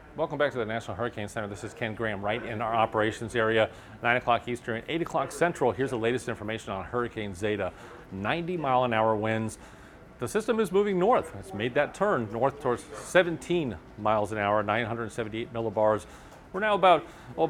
Welcome back to the National Hurricane Center. This is Ken Graham right in our operations area, 9 o'clock Eastern, 8 o'clock Central. Here's the latest information on Hurricane Zeta. 90-mile-an-hour winds. The system is moving north. It's made that turn north towards 17 miles an hour, 978 millibars. We're now about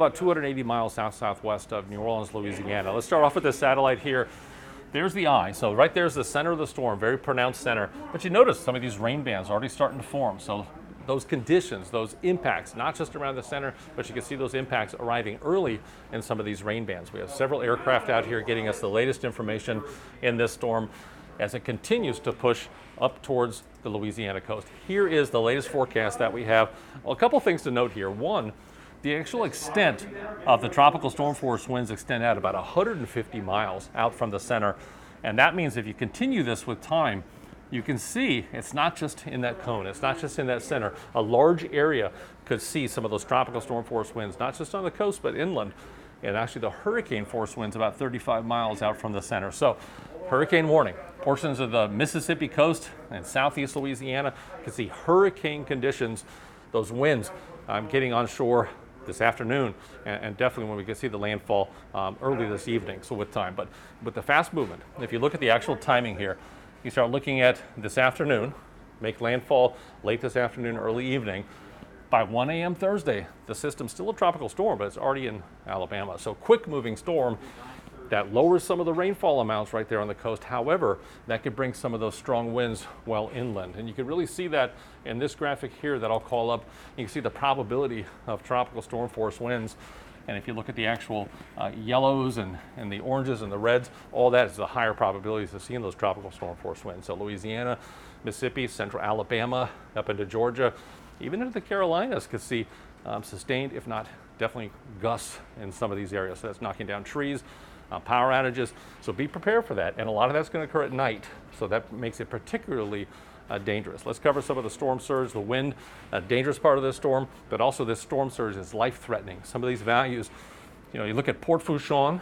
280 miles south-southwest of New Orleans, Louisiana. Let's start off with this satellite here. There's the eye. So right there's the center of the storm, very pronounced center. But you notice some of these rain bands already starting to form. So those conditions, those impacts, not just around the center, but you can see those impacts arriving early in some of these rain bands. We have several aircraft out here getting us the latest information in this storm as it continues to push up towards the Louisiana coast. Here is the latest forecast that we have. Well, a couple things to note here. One, the actual extent of the tropical storm force winds extend out about 150 miles out from the center. And that means if you continue this with time, you can see it's not just in that cone, it's not just in that center. A large area could see some of those tropical storm force winds, not just on the coast, but inland. And actually the hurricane force winds about 35 miles out from the center. So hurricane warning. Portions of the Mississippi coast and southeast Louisiana can see hurricane conditions. Those winds getting on shore this afternoon, and definitely when we can see the landfall early this evening, so with time. But with the fast movement, if you look at the actual timing here, you start looking at this afternoon, make landfall late this afternoon, early evening. By 1 a.m. Thursday, the system's still a tropical storm, but it's already in Alabama. So quick moving storm that lowers some of the rainfall amounts right there on the coast. However, that could bring some of those strong winds well inland. And you can really see that in this graphic here that I'll call up. You can see the probability of tropical storm force winds. And if you look at the actual yellows and the oranges and the reds, all that is the higher probabilities of seeing those tropical storm force winds. So Louisiana, Mississippi, central Alabama, up into Georgia, even into the Carolinas could see sustained, if not definitely gusts in some of these areas. So that's knocking down trees, power outages. So be prepared for that. And a lot of that's going to occur at night. So that makes it particularly dangerous. Let's cover some of the storm surge, the wind, a dangerous part of this storm, but also this storm surge is life-threatening. Some of these values, you look at Port Fourchon,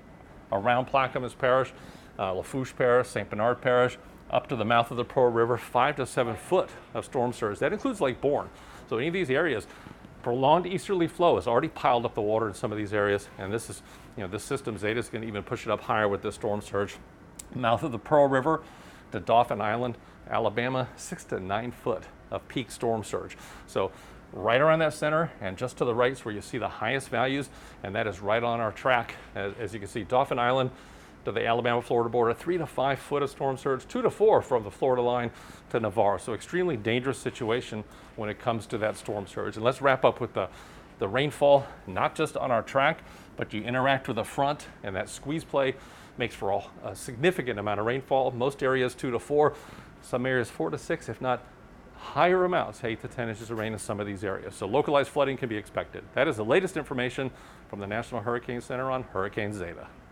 around Plaquemines Parish, Lafourche Parish, St. Bernard Parish, up to the mouth of the Pearl River, 5 to 7 foot of storm surge. That includes Lake Borgne. So any of these areas, prolonged easterly flow has already piled up the water in some of these areas, and this is, this system Zeta is going to even push it up higher with this storm surge. Mouth of the Pearl River to Dauphin Island, Alabama, 6 to 9 foot of peak storm surge. So right around that center and just to the right is where you see the highest values, and that is right on our track. As you can see, Dauphin Island to the Alabama-Florida border, 3 to 5 foot of storm surge, 2 to 4 from the Florida line to Navarre. So extremely dangerous situation when it comes to that storm surge. And let's wrap up with the rainfall, not just on our track, but you interact with the front, and that squeeze play makes for a significant amount of rainfall. Most areas 2 to 4, some areas 4 to 6, if not higher amounts, 8 to 10 inches of rain in some of these areas. So localized flooding can be expected. That is the latest information from the National Hurricane Center on Hurricane Zeta.